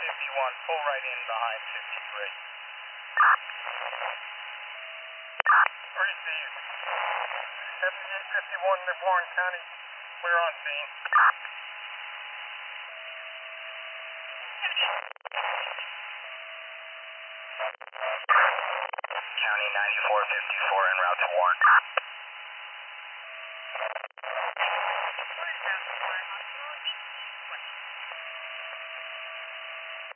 51, pull right in behind 53. Received. 7851 in Warren County. We're on scene. County 9454 en route to Warren.